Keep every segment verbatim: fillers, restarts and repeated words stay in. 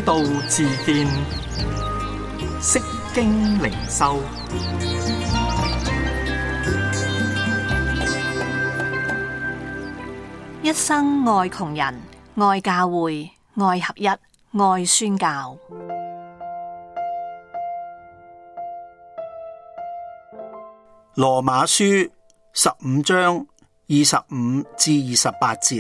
道自見，釋經靈修。 一生愛窮人，愛教會，愛合一，愛宣教。 羅馬書十五章二十五至二十八節。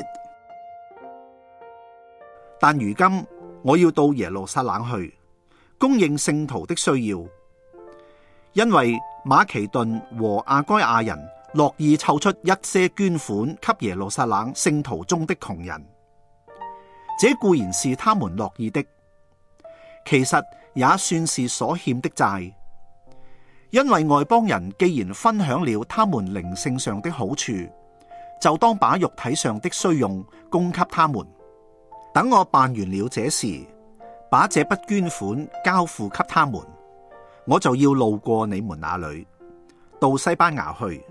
但如今我要到耶路撒冷去，供應聖徒的需要，因為馬其頓和亞該亞人樂意湊出一些捐款給耶路撒冷聖徒中的窮人，這固然是他們樂意的，其實也算是所欠的債，因為外邦人既然分享了他們靈性上的好處，就當把肉體上的需用供給他們。等我辦完了這事，把這筆捐款交付給他們，我就要路過你們那裏，到西班牙去。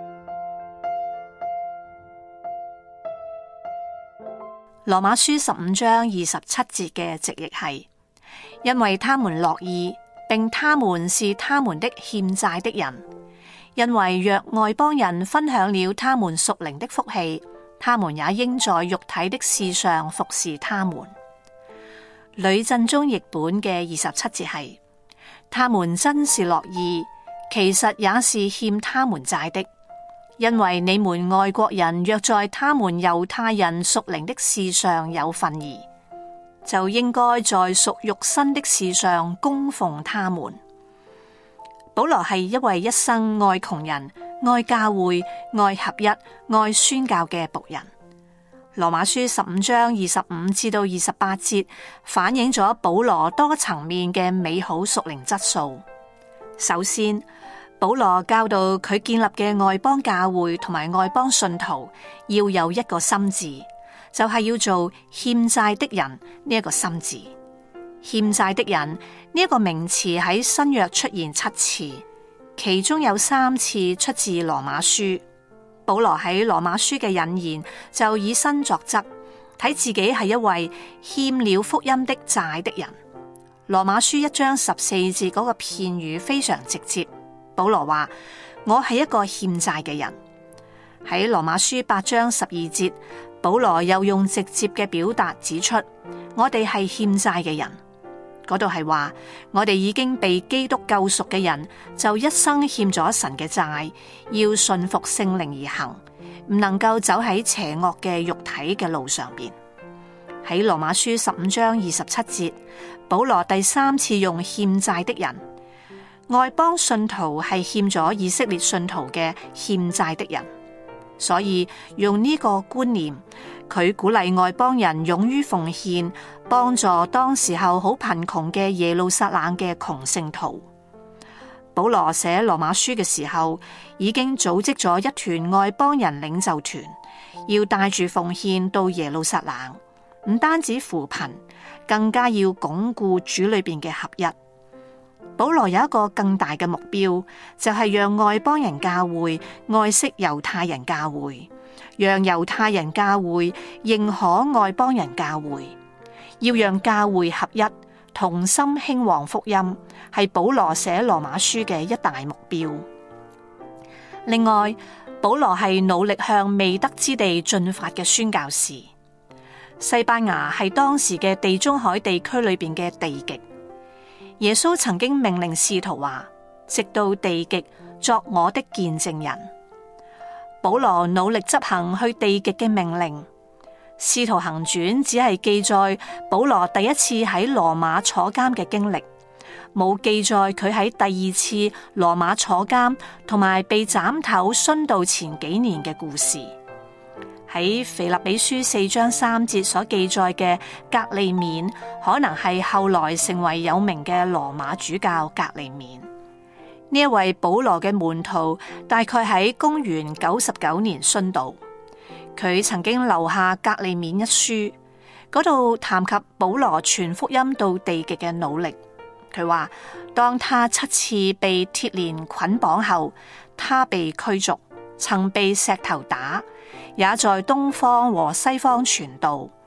羅馬書十五章二十七節嘅直譯係：因為他們樂意，並他們是他們的欠債的人，因為若外邦人分享了他們屬靈的福氣，他們也應在肉體的事上服侍他們。呂振中譯本嘅二十七節係：他們真是樂意，其實也是欠他們債的，因為你們外國人若在他們猶太人屬靈的事上有份兒，就應該在屬肉身的事上供奉他們。保羅係一位一生愛窮人、愛教會、愛合一、愛宣教嘅僕人。羅馬書十五章二十五至到二十八節反映咗保羅多層面嘅美好屬靈質素。首先，保羅教導佢建立嘅外邦教會同埋外邦信徒要有一個心志，就係要做欠債的人呢一個心志。欠債的人呢一個名詞喺新約出現七次，其中有三次出自羅馬書。保羅喺羅馬書嘅引言就以身作則，睇自己係一位欠了福音的債的人。羅馬書一章十四節嗰個片語非常直接，保羅話：我係一個欠債嘅人。喺羅馬書八章十二節，保羅又用直接嘅表達指出，我哋係欠債嘅人。嗰度係話，我哋已經被基督救贖嘅人，就一生欠咗神嘅債，要順服聖靈而行，唔能夠走喺邪惡嘅肉體嘅路上邊。喺羅馬書十五章二十七節，保羅第三次用欠債的人，外邦信徒係欠咗以色列信徒嘅欠債的人，所以用呢個觀念，佢鼓勵外邦人勇於奉獻，幫助當時候好貧窮嘅耶路撒冷嘅窮聖徒。保羅寫羅馬書嘅時候，已經組織咗一團外邦人領袖團，要帶住奉獻到耶路撒冷，唔單止扶貧，更加要鞏固主裏邊嘅合一。保羅有一個更大嘅目標，就係讓外邦人教會愛惜猶太人教會，讓猶太人教會認可外邦人教會，要讓教會合一，同心興旺福音，係保羅寫羅馬書嘅一大目標。另外，保羅係努力向未得之地進發嘅宣教士。西班牙係當時嘅地中海地區裏邊嘅地極。耶穌曾經命令使徒話：直到地極作我的見證人。保羅努力執行去地極嘅命令。使徒行傳只係記載保羅第一次喺羅馬坐監嘅經歷，冇記載佢喺第二次羅馬坐監同埋被斬頭殉道前幾年嘅故事。喺腓立比書四章三節所記載嘅革利免，可能係後來成為有名嘅羅馬主教革利免。呢一位保羅嘅門徒，大概喺公元九十九年殉道。佢曾經留下革利免一書，嗰度談及保羅傳福音到地極嘅努力。佢話，當他七次被鐵鏈捆綁後，他被驅逐，曾被石頭打，也在東方和西方傳道。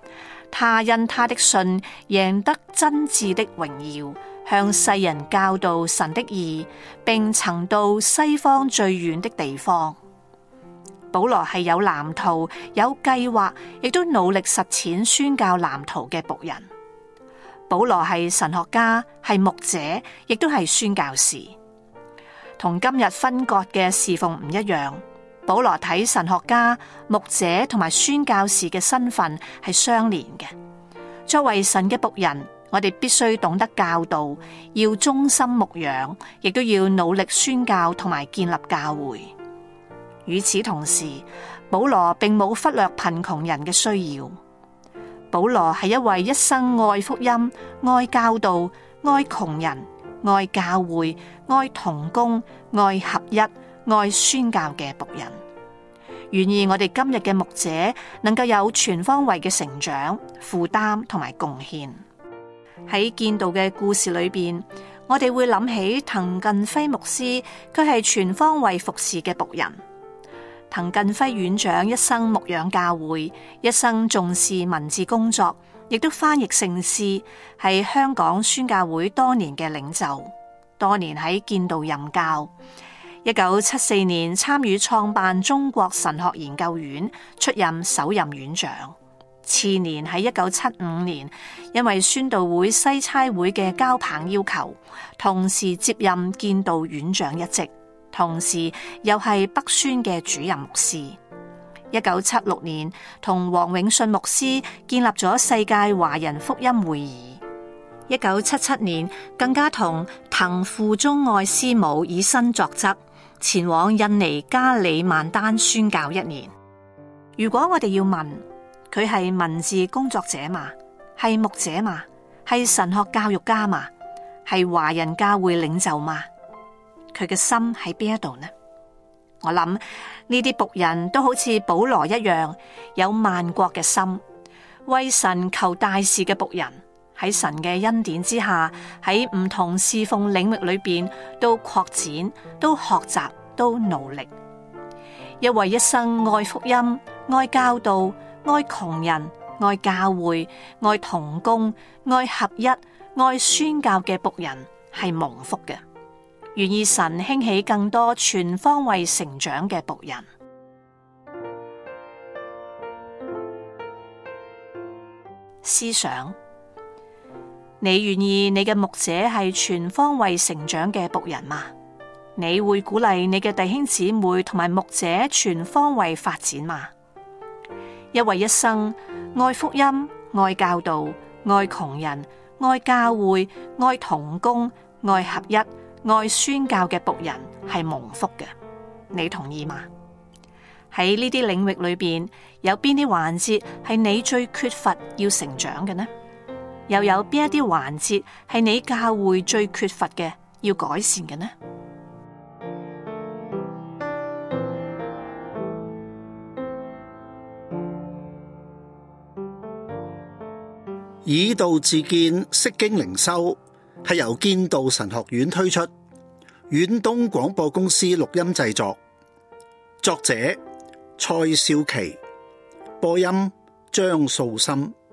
他因他的信贏得真摯的榮耀，向世人教導神的義，並曾到西方最遠的地方。保羅係有藍圖、有計劃，亦都努力實踐宣教藍圖嘅僕人。保羅係神學家，係牧者，亦都係宣教士。同今日分割嘅侍奉唔一樣，保羅睇神學家、牧者同埋宣教士嘅身份係相連嘅。作為神嘅僕人，我哋必須懂得教導，要忠心牧養，亦都要努力宣教同埋建立教會。與此同時，保羅並冇忽略貧窮人嘅需要。保羅係一位一生愛福音、愛教導、愛窮人、愛教會、愛同工、愛合一、愛宣教嘅僕人。願意我哋今日嘅牧者能夠有全方位嘅成長、負擔同埋貢獻。喺建道嘅故事裏邊，我哋會諗起滕近輝牧師，佢係全方位服侍嘅僕人。滕近輝院長一生牧養教會，一生重視文字工作，亦都翻譯聖詩，係香港宣教會多年嘅領袖，多年喺建道任教。一九七四年參與創辦中國神學研究院，出任首任院長。次年喺一九七五年，因為宣道會西差會嘅交棒要求，同時接任建道院長一職。同時又係北宣嘅主任牧師。一九七六年同黃永信牧師建立咗世界華人福音會議。一九七七年更加同滕傅忠愛師母以身作則，前往印尼加里曼丹宣教一年。如果我哋要問佢係文字工作者嘛，係牧者嘛，係神學教育家嘛，係華人教會領袖嘛？佢嘅心喺邊一度呢？我諗呢啲僕人都好似保羅一樣，有萬國嘅心，為神求大事嘅僕人，喺神嘅恩典之下，喺唔同侍奉領域裏邊都擴展、都學習、都努力。一位一生愛福音、愛教導、愛窮人、愛教會、愛同工、愛合一、愛宣教嘅僕人係蒙福嘅。願意神興起更多全方位成長嘅僕人。思想，你願意你嘅牧者係全方位成長嘅僕人嗎？你會鼓勵你嘅弟兄姊妹同埋牧者全方位發展嗎？一位一生愛福音、愛教導、愛窮人、愛教會、愛同工、愛合一、愛宣教嘅僕人係蒙福嘅，你同意嗎？喺呢啲領域裏邊，有邊啲環節係你最缺乏要成長嘅呢？又有邊一啲環節係你教會最缺乏嘅要改善嘅呢？ 以道自建，釋經靈修係由建道神學院推出，遠東廣播公司錄音製作，作者蔡少琪，播音張素心。